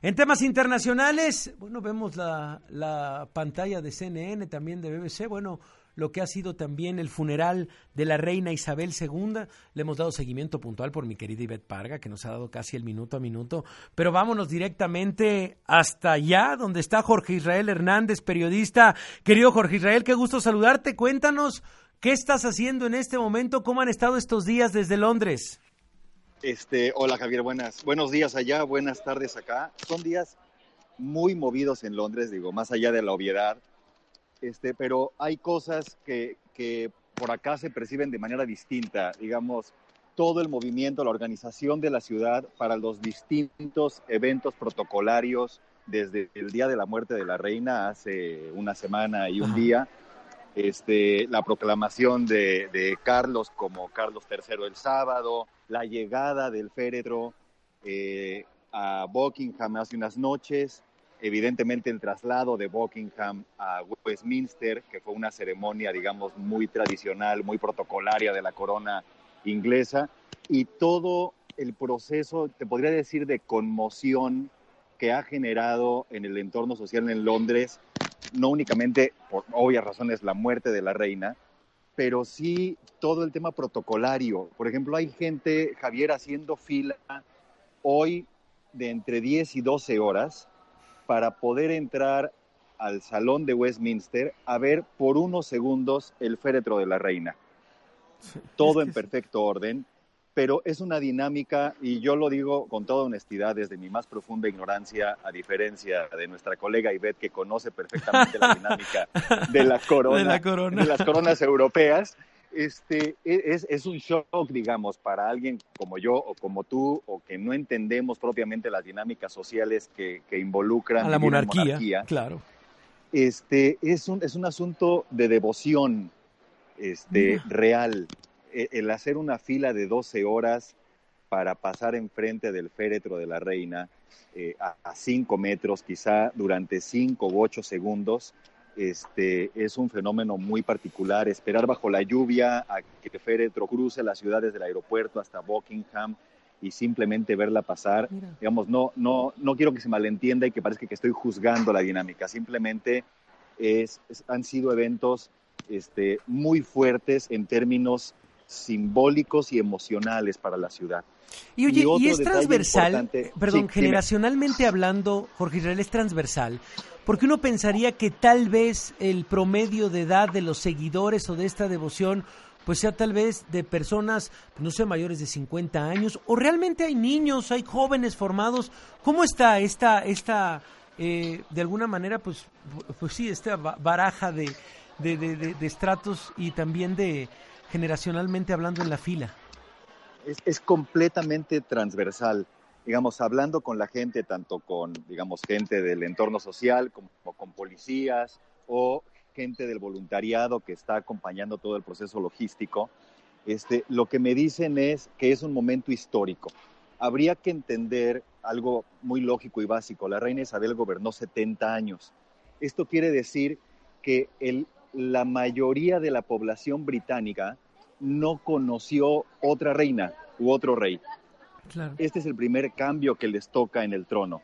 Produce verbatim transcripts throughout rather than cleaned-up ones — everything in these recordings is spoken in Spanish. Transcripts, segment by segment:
En temas internacionales, bueno, vemos la, la pantalla de C N N, también de B B C, bueno, lo que ha sido también el funeral de la reina Isabel segunda. Le hemos dado seguimiento puntual por mi querida Ivette Parga, que nos ha dado casi el minuto a minuto. Pero vámonos directamente hasta allá, donde está Jorge Israel Hernández, periodista. Querido Jorge Israel, qué gusto saludarte. Cuéntanos, ¿qué estás haciendo en este momento? ¿Cómo han estado estos días desde Londres? Este, hola Javier, buenas, buenos días allá, buenas tardes acá. Son días muy movidos en Londres, digo, más allá de la obviedad, este, pero hay cosas que, que por acá se perciben de manera distinta, digamos, todo el movimiento, la organización de la ciudad para los distintos eventos protocolarios desde el día de la muerte de la reina hace una semana y un Ajá. día, este, la proclamación de, de Carlos como Carlos tercero el sábado, la llegada del féretro eh, a Buckingham hace unas noches, evidentemente el traslado de Buckingham a Westminster, que fue una ceremonia, digamos, muy tradicional, muy protocolaria de la corona inglesa, y todo el proceso, te podría decir, de conmoción que ha generado en el entorno social en Londres, no únicamente, por obvias razones, la muerte de la reina, pero sí todo el tema protocolario. Por ejemplo, hay gente, Javier, haciendo fila hoy de entre diez y doce horas para poder entrar al salón de Westminster a ver por unos segundos el féretro de la reina. Sí, todo es que en perfecto sí. orden, pero es una dinámica, y yo lo digo con toda honestidad desde mi más profunda ignorancia, a diferencia de nuestra colega Ivette, que conoce perfectamente la dinámica de la corona, de, la corona. de las coronas europeas. Este, es, es un shock, digamos, para alguien como yo o como tú, o que no entendemos propiamente las dinámicas sociales que, que involucran a la monarquía, monarquía. Claro. Este, es, un, es un asunto de devoción este, real. El hacer una fila de doce horas para pasar enfrente del féretro de la reina eh, a, a cinco metros, quizá durante cinco u ocho segundos, este, es un fenómeno muy particular. Esperar bajo la lluvia a que el féretro cruce las ciudades del aeropuerto hasta Buckingham y simplemente verla pasar, Mira. digamos, no, no, no quiero que se malentienda y que parezca que estoy juzgando la dinámica, simplemente es, es, han sido eventos este, muy fuertes en términos simbólicos y emocionales para la ciudad. Y oye, y, y es transversal, perdón, sí, generacionalmente dime. hablando, Jorge Israel, es transversal, porque uno pensaría que tal vez el promedio de edad de los seguidores o de esta devoción pues sea tal vez de personas, no sé, mayores de cincuenta años, o realmente hay niños, hay jóvenes formados. ¿Cómo está esta, esta eh, de alguna manera, pues, pues sí, esta baraja de, de, de, de, de estratos y también de generacionalmente hablando en la fila? Es, es completamente transversal, digamos, hablando con la gente, tanto con, digamos, gente del entorno social, como con policías o gente del voluntariado que está acompañando todo el proceso logístico, este, lo que me dicen es que es un momento histórico. Habría que entender algo muy lógico y básico. La reina Isabel gobernó setenta años. Esto quiere decir que el, la mayoría de la población británica no conoció otra reina u otro rey. Claro. Este es el primer cambio que les toca en el trono.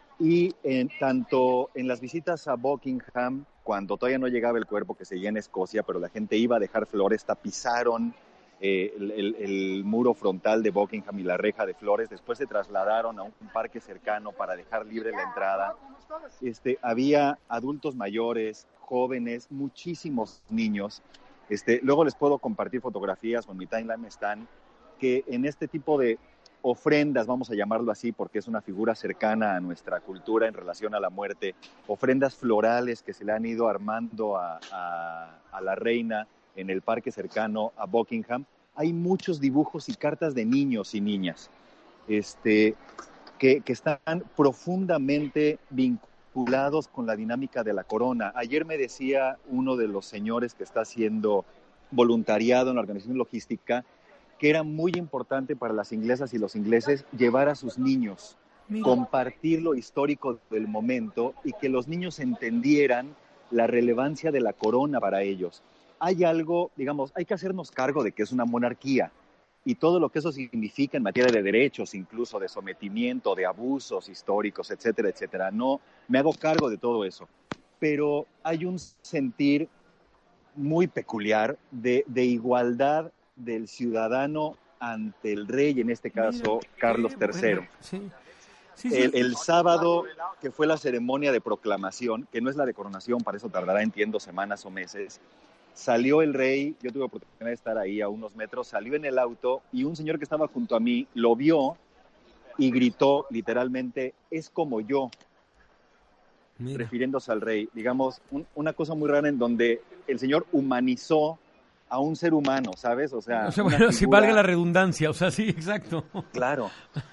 Y en, tanto en las visitas a Buckingham, cuando todavía no llegaba el cuerpo, que seguía en Escocia, pero la gente iba a dejar flores, tapizaron eh, el, el, el muro frontal de Buckingham y la reja de flores, después se trasladaron a un, un parque cercano para dejar libre la entrada. Este, había adultos mayores, jóvenes, muchísimos niños. Este, luego les puedo compartir fotografías, o en mi timeline están, que en este tipo de ofrendas, vamos a llamarlo así, porque es una figura cercana a nuestra cultura en relación a la muerte, ofrendas florales que se le han ido armando a, a, a la reina en el parque cercano a Buckingham. Hay muchos dibujos y cartas de niños y niñas este, que, que están profundamente vinculados con la dinámica de la corona. Ayer me decía uno de los señores que está haciendo voluntariado en la organización logística que era muy importante para las inglesas y los ingleses llevar a sus niños, Mira. compartir lo histórico del momento y que los niños entendieran la relevancia de la corona para ellos. Hay algo, digamos, hay que hacernos cargo de que es una monarquía. y todo lo que eso significa en materia de derechos, incluso de sometimiento, de abusos históricos, etcétera, etcétera. No me hago cargo de todo eso, pero hay un sentir muy peculiar de, de igualdad del ciudadano ante el rey, en este caso Mira, Carlos tercero. Bueno, sí. Sí, sí. El, el sábado, que fue la ceremonia de proclamación, que no es la de coronación, para eso tardará, entiendo, semanas o meses, salió el rey, yo tuve oportunidad de estar ahí a unos metros, salió en el auto y un señor que estaba junto a mí lo vio y gritó literalmente, es como yo, Mira. refiriéndose al rey. Digamos, un, una cosa muy rara en donde el señor humanizó a un ser humano, ¿sabes? O sea, o sea bueno, figura... si valga la redundancia, o sea, sí, exacto. Claro.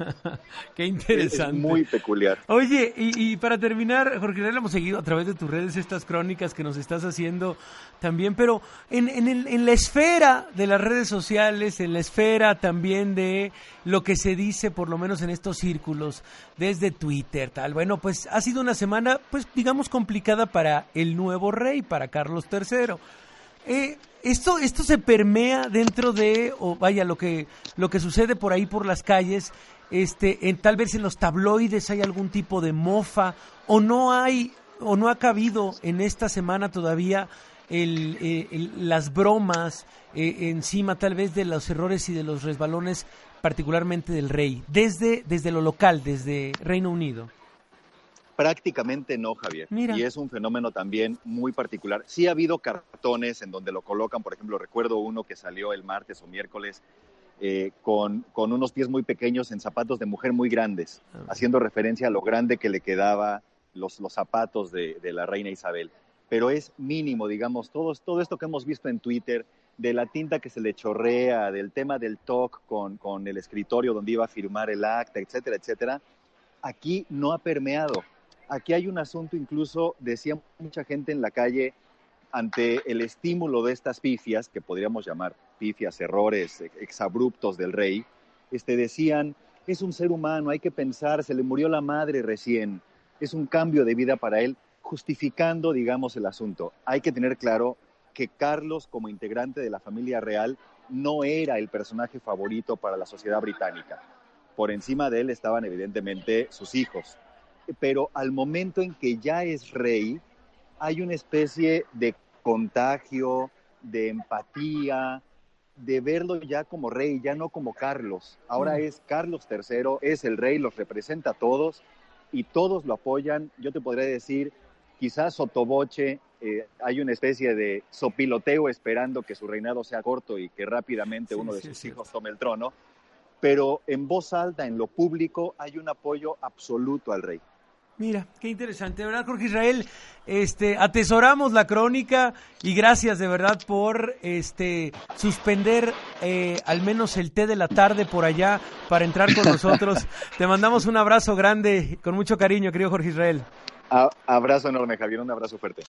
Qué interesante. Es muy peculiar. Oye, y, y para terminar, Jorge Israel, hemos seguido a través de tus redes estas crónicas que nos estás haciendo también, pero en, en, el, en la esfera de las redes sociales, en la esfera también de lo que se dice, por lo menos en estos círculos, desde Twitter, tal, bueno, pues ha sido una semana, pues digamos, complicada para el nuevo rey, para Carlos tercero. Eh, esto esto se permea dentro de, o vaya, lo que lo que sucede por ahí por las calles, este, en, tal vez en los tabloides hay algún tipo de mofa, o no hay, o no ha cabido en esta semana todavía el, eh, el, las bromas eh, encima tal vez de los errores y de los resbalones, particularmente del rey, desde, desde lo local, desde Reino Unido. Prácticamente no, Javier. Mira. Y es un fenómeno también muy particular. Sí ha habido cartones en donde lo colocan, por ejemplo, recuerdo uno que salió el martes o miércoles eh, con, con unos pies muy pequeños en zapatos de mujer muy grandes, uh-huh. haciendo referencia a lo grande que le quedaba los, los zapatos de, de la reina Isabel. Pero es mínimo, digamos, todo, todo esto que hemos visto en Twitter, de la tinta que se le chorrea, del tema del talk con, con el escritorio donde iba a firmar el acta, etcétera, etcétera, aquí no ha permeado. Aquí hay un asunto, incluso decía mucha gente en la calle, ante el estímulo de estas pifias, que podríamos llamar pifias, errores, exabruptos del rey, este, decían, es un ser humano, hay que pensar, se le murió la madre recién, es un cambio de vida para él, justificando, digamos, el asunto. Hay que tener claro que Carlos, como integrante de la familia real, no era el personaje favorito para la sociedad británica. Por encima de él estaban, evidentemente, sus hijos. Pero al momento en que ya es rey, hay una especie de contagio, de empatía, de verlo ya como rey, ya no como Carlos. Ahora mm. es Carlos tercero, es el rey, los representa a todos y todos lo apoyan. Yo te podría decir, quizás sotoboche, eh, hay una especie de sopiloteo esperando que su reinado sea corto y que rápidamente sí, uno de sí, sus sí. hijos tome el trono, pero en voz alta, en lo público, hay un apoyo absoluto al rey. Mira, qué interesante, de verdad, Jorge Israel, este, atesoramos la crónica y gracias de verdad por este suspender eh, al menos el té de la tarde por allá para entrar con nosotros. Te mandamos un abrazo grande, con mucho cariño, querido Jorge Israel. A- abrazo enorme, Javier, un abrazo fuerte.